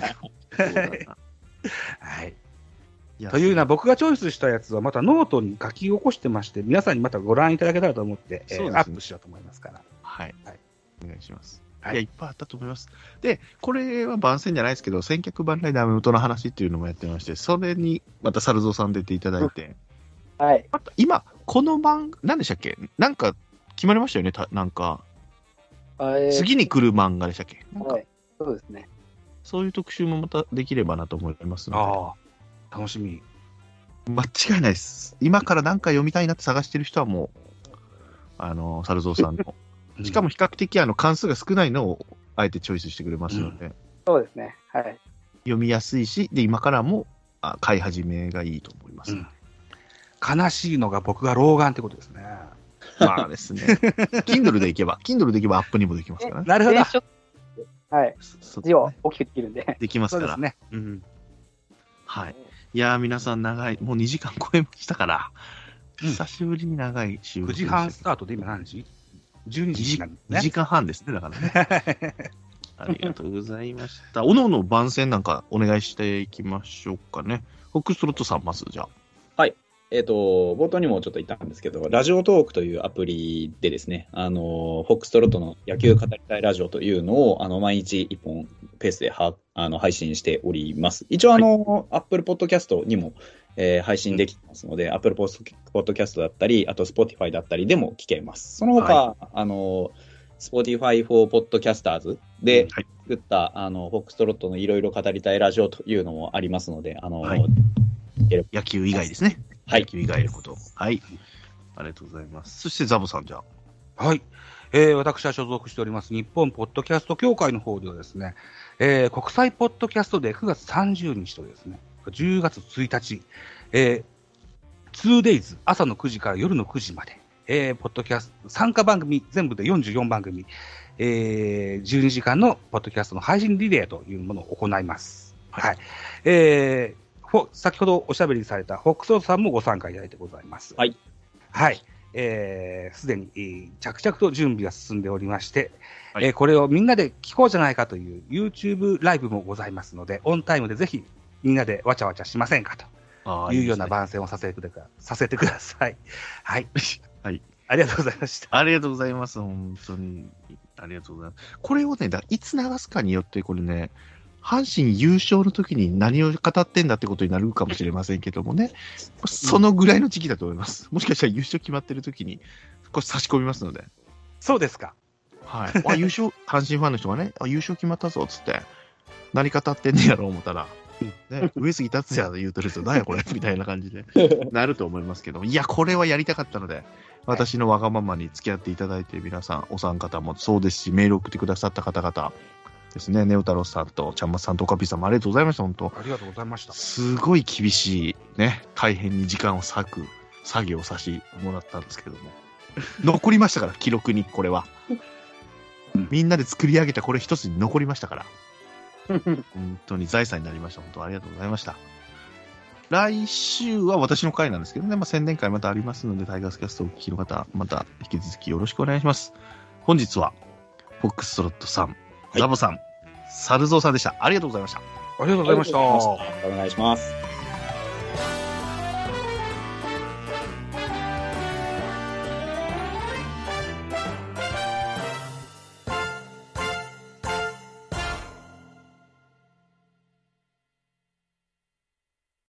はい。というような、僕がチョイスしたやつはまたノートに書き起こしてまして、皆さんにまたご覧いただけたらと思って、えーね、アップしようと思いますから。 はい。はい、お願いします。 はい、 いや、いっぱいあったと思います。で、これは番宣じゃないですけど、千客万来ダメ元の話っていうのもやってまして、それにまた猿蔵さん出ていただいて、 はい。 また今、この番、何でしたっけ？なんか決まりましたよね、たなんか。次に来る漫画でしたっけ？ はい。そうですね。 そういう特集もまたできればなと思いますので。 ああ、楽しみ。 間違いないです。今から何か読みたいなって探してる人はもう、あの、猿蔵さんの。しかも比較的あの関数が少ないのをあえてチョイスしてくれますので。 うん、そうですね。はい。 読みやすいし、で、今からもあ買い始めがいいと思います。うん、 悲しいのが僕が老眼ってことですね。 まあですね。Kindle でいけば、Kindle でいけばアップにもできますからね。 なるほど。 はい。字を大きくできるんで。 できますから。 そうですね。うん。 はい。いやー、皆さん長い、もうにじかん超えましたから、うん、久しぶりに長い収録。 くじはんスタートで今何時 ?じゅうに 時なんですね。 にじかんはんですね、だからね。ありがとうございました。おのおの番宣なんかお願いしていきましょうかね。フォックストロットさん、まずじゃあ。 はい。えっと、冒頭にもちょっと言ったんですけど、ラジオトークというアプリでですね、あの、フォックストロットの野球語りたいラジオというのを、あの、毎日いっぽんペースではあの配信しております。一応、あの、はい、Apple Podcast にも、えー、配信できてますので、うん、Apple Podcast だったり、あと Spotify だったりでも聞けます。その他、はい、あの、Spotify for Podcasters で作った、はい、あの、フォックストロットのいろいろ語りたいラジオというのもありますので、あの、はい、 野球以外ですね。 はい。 野球以外のこと。はい。ありがとうございます。そしてザボさんじゃあ。はい。えー、私は所属しております日本ポッドキャスト協会の方ではですね、えー、国際ポッドキャストでくがつさんじゅうにちとですね、じゅうがつついたち、えー、ツーデイズ 朝のくじから夜のくじまで、えー、ポッドキャスト、参加番組、全部でよんじゅうよんばんぐみ、えー、じゅうにじかんのポッドキャストの配信リレーというものを行います。はい。はい、えー先ほどおしゃべりされたフォックストロットさんもご参加いただいてございます。 はい。 はい。えー、すでに、えー、着々と準備が進んでおりまして、はい、えー、これをみんなで聞こうじゃないかという YouTube ライブもございますので、オンタイムでぜひみんなでわちゃわちゃしませんかというような番宣をさせてください。させてください。はい。 はい。 ありがとうございました。 ありがとうございます。本当に。ありがとうございます。これをね、だいつ流すかによって、これね、阪神優勝の時に何を語ってんだってことになるかもしれませんけどもね、そのぐらいの時期だと思います。もしかしたら優勝決まってる時に、これ差し込みますので。 そうですか。 はい。あ、優勝、阪神ファンの人がね、あ、優勝決まったぞ、つって、何語ってんねやろう思ったら、ね、上杉達也言うとると、なんやこれみたいな感じでなると思いますけど、いや、これはやりたかったので、私のわがままに付き合っていただいている皆さん、お三方もそうですし、メール送ってくださった方々、ですね、ネオ太郎さんとちゃんまつさんとオカピーさんもありがとうございました。本当ありがとうございました。 すごい厳しいね、大変に時間を割く作業をさせてもらったんですけども残りましたから、記録に。これはみんなで作り上げたこれ一つに残りましたから本当に財産になりました。本当ありがとうございました。来週は私の回なんですけどね、まあ、宣伝会またありますので、タイガースキャストをお聞きの方、また引き続きよろしくお願いします。本日はフォックストロットさん、ザボさん、サルゾウさんでした。ありがとうございました。 ありがとうございました。 お願いします。